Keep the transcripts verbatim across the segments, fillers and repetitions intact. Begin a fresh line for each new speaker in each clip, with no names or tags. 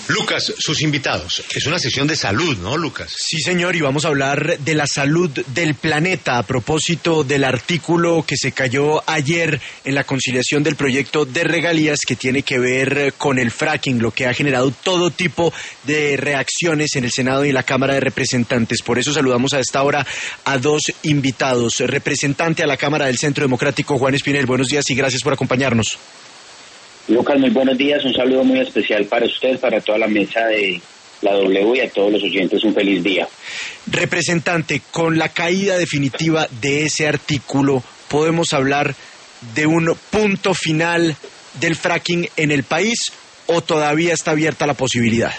Lucas, sus invitados. Es una sesión de salud, ¿no, Lucas?
Sí, señor, y vamos a hablar de la salud del planeta a propósito del artículo que se cayó ayer en la conciliación del proyecto de regalías que tiene que ver con el fracking, lo que ha generado todo tipo de reacciones en el Senado y en la Cámara de Representantes. Por eso saludamos a esta hora a dos invitados. Representante a la Cámara del Centro Democrático, Juan Espinel, buenos días y gracias por acompañarnos.
Lucas, muy buenos días, un saludo muy especial para usted, para toda la mesa de la W y a todos los oyentes, un feliz día.
Representante, con la caída definitiva de ese artículo, ¿podemos hablar de un punto final del fracking en el país o todavía está abierta la posibilidad?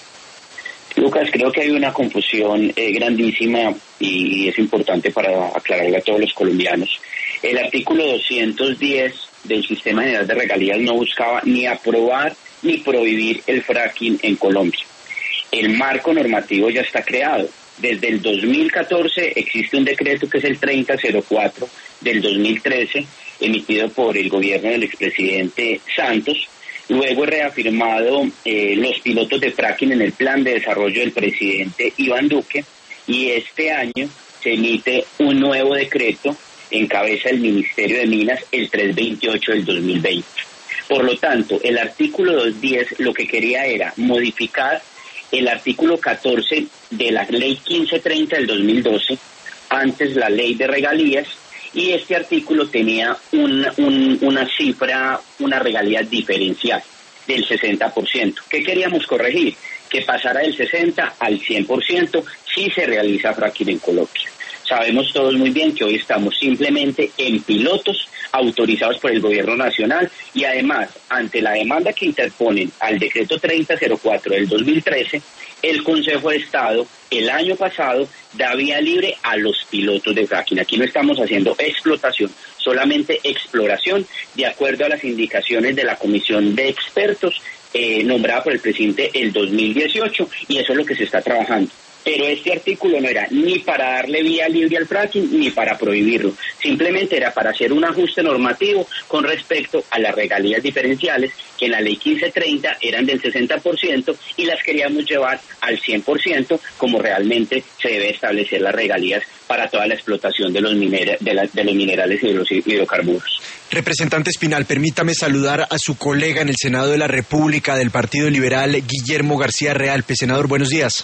Lucas, creo que hay una confusión eh, grandísima y es importante para aclararle a todos los colombianos. El artículo doscientos diez del Sistema General de Regalías no buscaba ni aprobar ni prohibir el fracking en Colombia. El marco normativo ya está creado. Desde el dos mil catorce existe un decreto que es el treinta cero cuatro del dos mil trece, emitido por el gobierno del expresidente Santos. Luego es reafirmado eh, los pilotos de fracking en el plan de desarrollo del presidente Iván Duque, y este año se emite un nuevo decreto en cabeza del Ministerio de Minas, el trescientos veintiocho del dos mil veinte. Por lo tanto, el artículo doscientos diez lo que quería era modificar el artículo catorce de la ley quince treinta del dos mil doce, antes la ley de regalías, y este artículo tenía un, un, una cifra, una regalía diferencial del sesenta por ciento. ¿Qué queríamos corregir? Que pasara del sesenta al cien por ciento si se realiza fracking en Colombia. Sabemos todos muy bien que hoy estamos simplemente en pilotos autorizados por el gobierno nacional, y además, ante la demanda que interponen al decreto treinta cero cuatro del dos mil trece, el Consejo de Estado el año pasado da vía libre a los pilotos de fracking. Aquí no estamos haciendo explotación, solamente exploración, de acuerdo a las indicaciones de la Comisión de Expertos eh, nombrada por el presidente el dos mil dieciocho, y eso es lo que se está trabajando. Pero este artículo no era ni para darle vía libre al fracking ni para prohibirlo, simplemente era para hacer un ajuste normativo con respecto a las regalías diferenciales, que en la ley quince treinta eran del sesenta por ciento y las queríamos llevar al cien por ciento, como realmente se debe establecer las regalías para toda la explotación de los, minera, de, la, de los minerales y de los hidrocarburos.
Representante Espinal, permítame saludar a su colega en el Senado de la República del Partido Liberal, Guillermo García Realpe. Senador, buenos días.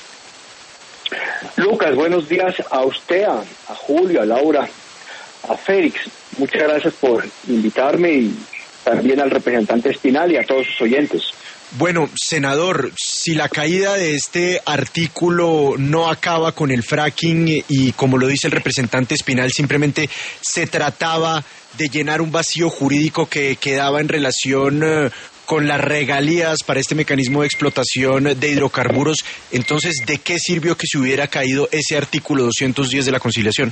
Lucas, buenos días a usted, a, a Julio, a Laura, a Félix. Muchas gracias por invitarme, y también al representante Espinal y a todos sus oyentes.
Bueno, senador, si la caída de este artículo no acaba con el fracking y, como lo dice el representante Espinal, simplemente se trataba de llenar un vacío jurídico que quedaba en relación eh, con las regalías para este mecanismo de explotación de hidrocarburos, entonces, ¿de qué sirvió que se hubiera caído ese artículo doscientos diez de la conciliación?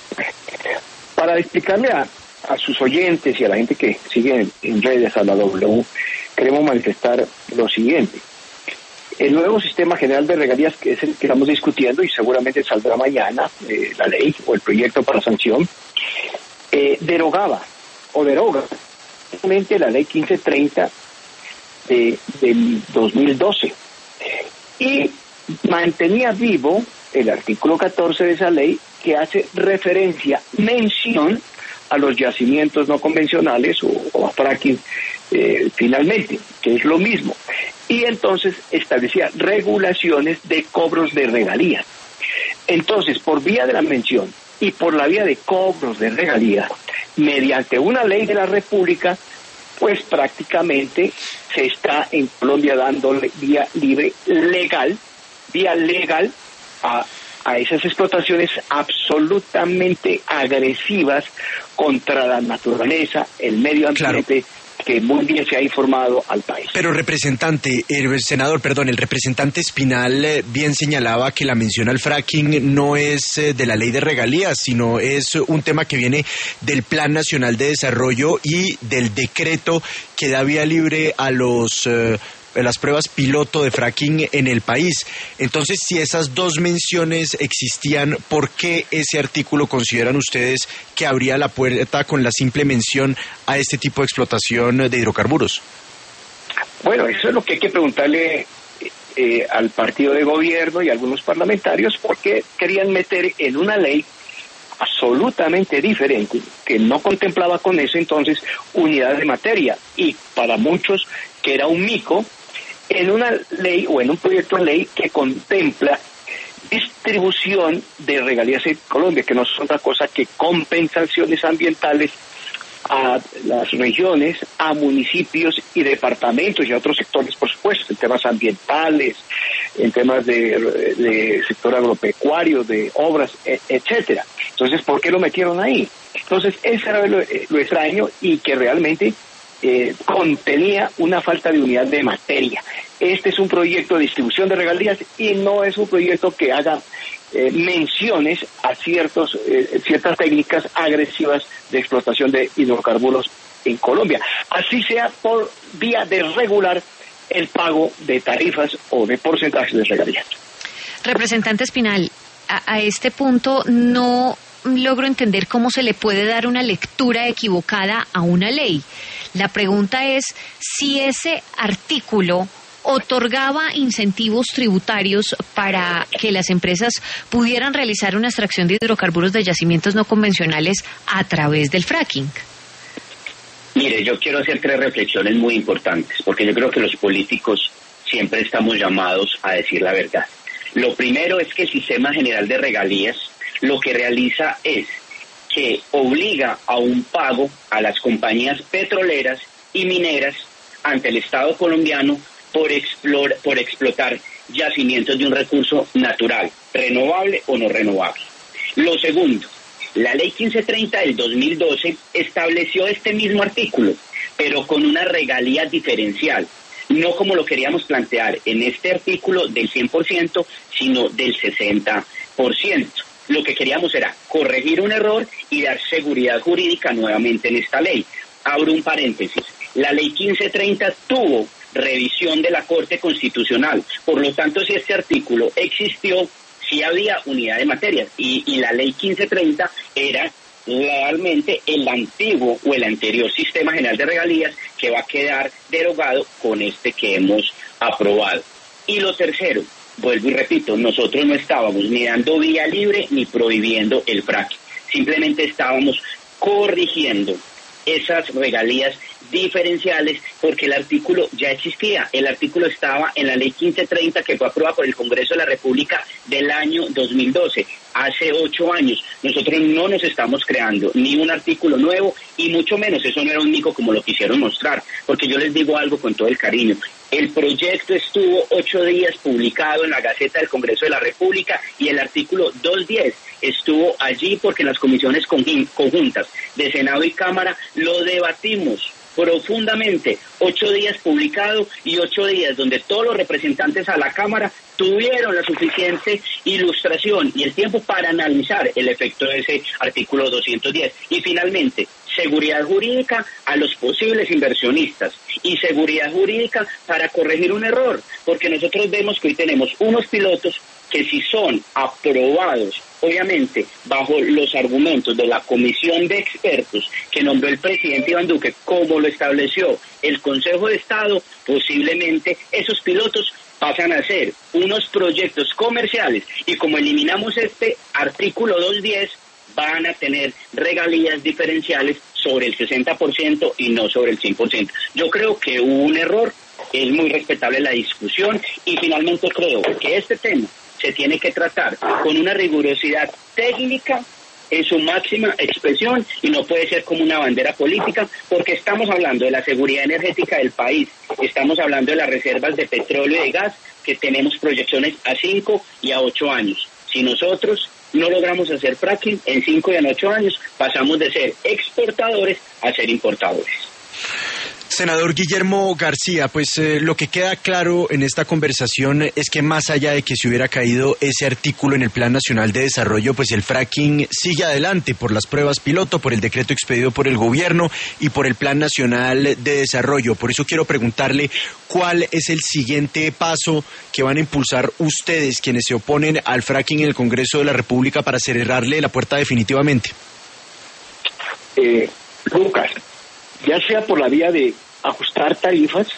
Para explicarle a, a sus oyentes y a la gente que sigue en, en redes a la W, queremos manifestar lo siguiente. El nuevo Sistema General de Regalías, que es el que estamos discutiendo y seguramente saldrá mañana, eh, la ley o el proyecto para sanción, eh, derogaba o deroga realmente la ley quince treinta De, del dos mil doce, y mantenía vivo el artículo catorce de esa ley, que hace referencia, mención a los yacimientos no convencionales o, o a fracking eh, finalmente, que es lo mismo, y entonces establecía regulaciones de cobros de regalías. Entonces, por vía de la mención y por la vía de cobros de regalías, mediante una ley de la República, pues prácticamente se está en Colombia dándole vía libre legal, vía legal a, a esas explotaciones absolutamente agresivas contra la naturaleza, el medio ambiente, claro, que muy bien se ha informado al país.
Pero representante, el senador, perdón, el representante Espinal eh, bien señalaba que la mención al fracking no es eh, de la ley de regalías, sino es un tema que viene del Plan Nacional de Desarrollo y del decreto que da vía libre a los eh, las pruebas piloto de fracking en el país. Entonces, si esas dos menciones existían, ¿por qué ese artículo consideran ustedes que abría la puerta con la simple mención a este tipo de explotación de hidrocarburos?
Bueno, eso es lo que hay que preguntarle eh, al partido de gobierno y a algunos parlamentarios porque querían meter en una ley absolutamente diferente, que no contemplaba con eso entonces unidad de materia, y para muchos que era un mico, en una ley o en un proyecto de ley que contempla distribución de regalías en Colombia, que no es otra cosa que compensaciones ambientales a las regiones, a municipios y departamentos y a otros sectores, por supuesto, en temas ambientales, en temas de, de sector agropecuario, de obras, etcétera. Entonces, ¿por qué lo metieron ahí? Entonces, eso era lo, lo extraño y que realmente eh, contenía una falta de unidad de materia. Este es un proyecto de distribución de regalías y no es un proyecto que haga eh, menciones a ciertos eh, ciertas técnicas agresivas de explotación de hidrocarburos en Colombia. Así sea por vía de regular el pago de tarifas o de porcentajes de regalías.
Representante Espinal, a, a este punto no logro entender cómo se le puede dar una lectura equivocada a una ley. La pregunta es si ese artículo otorgaba incentivos tributarios para que las empresas pudieran realizar una extracción de hidrocarburos de yacimientos no convencionales a través del fracking.
Mire, yo quiero hacer tres reflexiones muy importantes, porque yo creo que los políticos siempre estamos llamados a decir la verdad. Lo primero es que el Sistema General de Regalías lo que realiza es que obliga a un pago a las compañías petroleras y mineras ante el Estado colombiano por, explor, por explotar yacimientos de un recurso natural, renovable o no renovable. Lo segundo, la ley quince treinta del dos mil doce estableció este mismo artículo, pero con una regalía diferencial, no como lo queríamos plantear en este artículo del cien por ciento, sino del sesenta por ciento. Lo que queríamos era corregir un error y dar seguridad jurídica nuevamente en esta ley. Abro un paréntesis. La ley quince treinta tuvo revisión de la Corte Constitucional. Por lo tanto, si este artículo existió, sí había unidad de materias. Y, y la ley quince treinta era realmente el antiguo o el anterior Sistema General de Regalías que va a quedar derogado con este que hemos aprobado. Y lo tercero, vuelvo y repito, nosotros no estábamos ni dando vía libre ni prohibiendo el fracking. Simplemente estábamos corrigiendo esas regalías diferenciales porque el artículo ya existía. El artículo estaba en la ley quince treinta que fue aprobada por el Congreso de la República del año dos mil doce, hace ocho años. Nosotros no nos estamos creando ni un artículo nuevo y mucho menos, eso no era un mico como lo quisieron mostrar, porque yo les digo algo con todo el cariño. El proyecto estuvo ocho días publicado en la Gaceta del Congreso de la República y el artículo doscientos diez estuvo allí porque en las comisiones conjuntas de Senado y Cámara lo debatimos profundamente. Ocho días publicado y ocho días donde todos los representantes a la Cámara tuvieron la suficiente ilustración y el tiempo para analizar el efecto de ese artículo doscientos diez. Y finalmente, seguridad jurídica a los posibles inversionistas y seguridad jurídica para corregir un error, porque nosotros vemos que hoy tenemos unos pilotos que si son aprobados, obviamente, bajo los argumentos de la comisión de expertos que nombró el presidente Iván Duque, como lo estableció el Consejo de Estado, posiblemente esos pilotos pasan a ser unos proyectos comerciales y como eliminamos este artículo doscientos diez, van a tener regalías diferenciales sobre el sesenta por ciento y no sobre el cien por ciento. Yo creo que hubo un error, es muy respetable la discusión y finalmente creo que este tema se tiene que tratar con una rigurosidad técnica en su máxima expresión y no puede ser como una bandera política porque estamos hablando de la seguridad energética del país, estamos hablando de las reservas de petróleo y de gas que tenemos proyecciones a cinco y a ocho años. Si nosotros no logramos hacer fracking en cinco y en ocho años, pasamos de ser exportadores a ser importadores.
Senador Guillermo García, pues eh, lo que queda claro en esta conversación es que más allá de que se hubiera caído ese artículo en el Plan Nacional de Desarrollo, pues el fracking sigue adelante por las pruebas piloto, por el decreto expedido por el gobierno y por el Plan Nacional de Desarrollo. Por eso quiero preguntarle cuál es el siguiente paso que van a impulsar ustedes, quienes se oponen al fracking en el Congreso de la República, para cerrarle la puerta definitivamente.
Eh, Lucas, ya sea por la vía de ajustar tarifas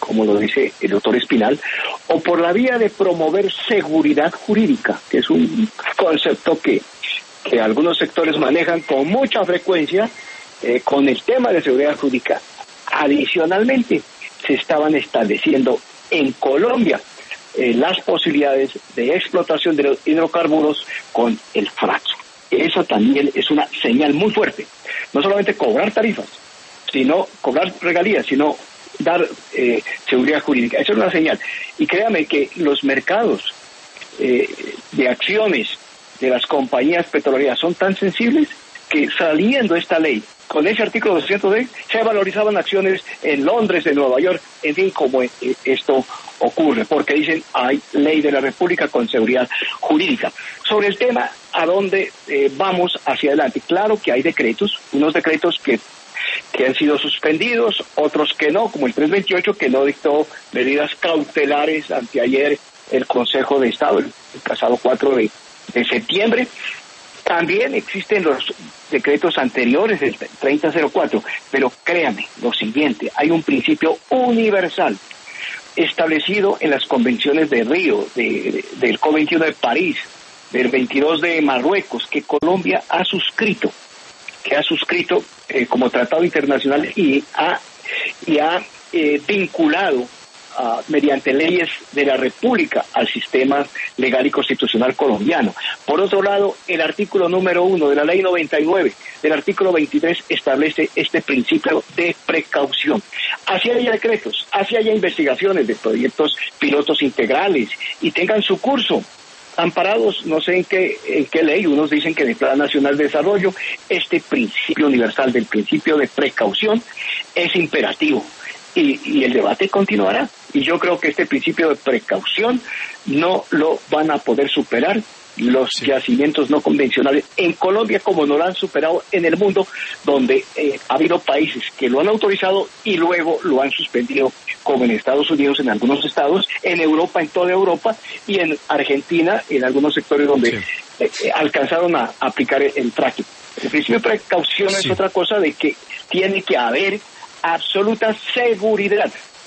como lo dice el doctor Espinal, o por la vía de promover seguridad jurídica, que es un concepto que, que algunos sectores manejan con mucha frecuencia eh, con el tema de seguridad jurídica. Adicionalmente, se estaban estableciendo en Colombia eh, las posibilidades de explotación de los hidrocarburos con el fracking. Eso también es una señal muy fuerte. No solamente cobrar tarifas, sino cobrar regalías, sino dar eh, seguridad jurídica. Eso es una señal. Y créame que los mercados eh, de acciones de las compañías petroleras son tan sensibles que saliendo esta ley, con ese artículo doscientos diez, se valorizaban acciones en Londres, en Nueva York, en fin, como esto ocurre, porque dicen hay ley de la República con seguridad jurídica. Sobre el tema, ¿a dónde eh, vamos hacia adelante? Claro que hay decretos, unos decretos que que han sido suspendidos, otros que no, como el trescientos veintiocho, que no dictó medidas cautelares anteayer el Consejo de Estado, el, el pasado cuatro de, de septiembre. También existen los decretos anteriores del treinta cero cuatro, pero créame lo siguiente, hay un principio universal establecido en las convenciones de Río, de, de, del C O P veintiuno de París, del veintidós de Marruecos, que Colombia ha suscrito, que ha suscrito eh, como tratado internacional y ha, y ha eh, vinculado uh, mediante leyes de la República al sistema legal y constitucional colombiano. Por otro lado, el artículo número uno de la ley noventa y nueve, del artículo veintitrés, establece este principio de precaución. Así haya decretos, así haya investigaciones de proyectos pilotos integrales y tengan su curso, amparados, no sé en qué, en qué ley, unos dicen que en el Plan Nacional de Desarrollo, este principio universal del principio de precaución es imperativo y, y el debate continuará. Y yo creo que este principio de precaución no lo van a poder superar los sí. yacimientos no convencionales en Colombia, como no lo han superado en el mundo, donde eh, ha habido países que lo han autorizado y luego lo han suspendido, como en Estados Unidos, en algunos estados, en Europa, en toda Europa, y en Argentina, en algunos sectores donde sí. eh, eh, alcanzaron a aplicar el, el fracking. El principio de precaución sí. es otra cosa de que tiene que haber absoluta seguridad.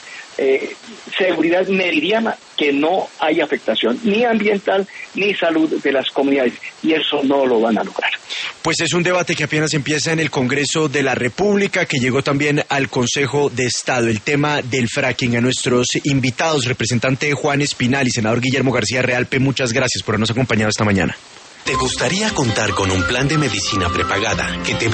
Eh, seguridad meridiana, que no hay afectación ni ambiental ni salud de las comunidades, y eso no lo van a lograr.
Pues es un debate que apenas empieza en el Congreso de la República, que llegó también al Consejo de Estado, el tema del fracking. A nuestros invitados, representante Juan Espinal y senador Guillermo García Realpe, muchas gracias por habernos acompañado esta mañana.
¿Te gustaría contar con un plan de medicina prepagada que te